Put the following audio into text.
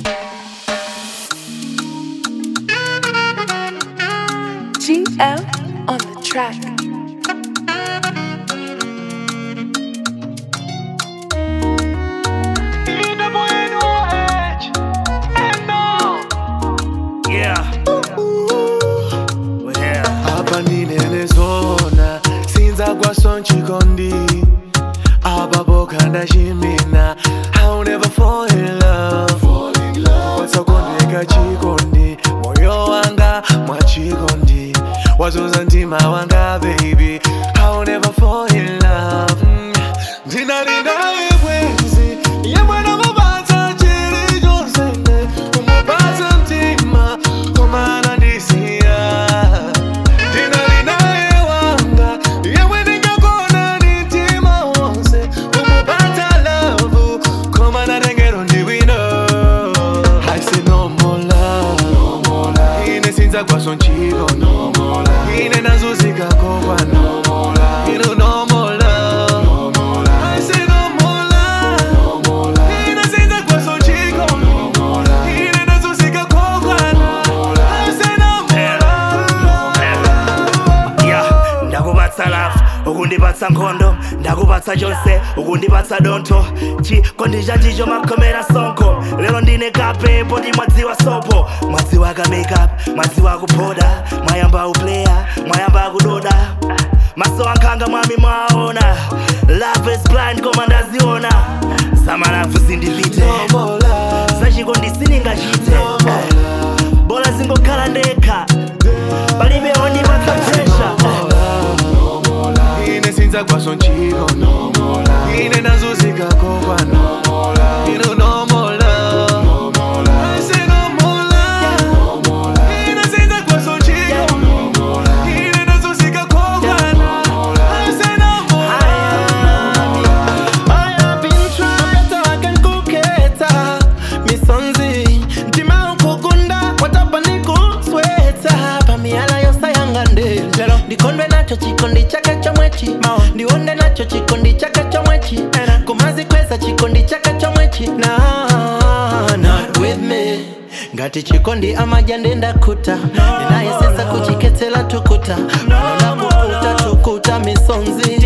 GL on the track. Hapa ninenezona sinza kwa son chikondi ababoka ndashimina I'll never fall in love wasakondeka chikondi moyo wanga mwachikondi wazuza ntima wanga baby I'll never fall in love ndinalinda ibwenzi yemwena mubanza chiri jonsene umubaza ntima komana ndisiya kwa son chico no more love ine nazuzika kwa no more love ino no more love no more love I say no more love no more love ine sinza kwa son chico no more love ine nazuzika kwa no more love I say no more love yeah ndakubatsa love ukundibatsa nkhondo ndakubatsa chose ukundibatsa donto chikondi chanjicho makomera sonko lero ndine kape poti mwadziwa sopo mwadziwa ka makeup mwadziwa kuphoda mwayamba uplayer mwayamba kudoda maso ankhanga mwami mwaona love is blind koma ndaziona samalafu sindipite zachikondi siningachite bola zingokhala ndekha palibe ondipatsa pressure sinza kwa son chico no more love ine nazuzika kwa no more love ino no more love no more love I say no more love no more love ine sinza kwa son chico no more love ine nazuzika kwa no more love I say no more love I have been trying to I can kuketa misonzi ntima ukugunda watapa niku sweta pamiala yosa yangande lero ndikondwe nacho chikondi chake chomwechi ndiwonde nacho chikondi chake chomwechi kumazi kweza chikondi chake chomwechi not with me ngati chikondi amajande ndakuta ninaye sesa kuchiketela tukuta tukuta misonzi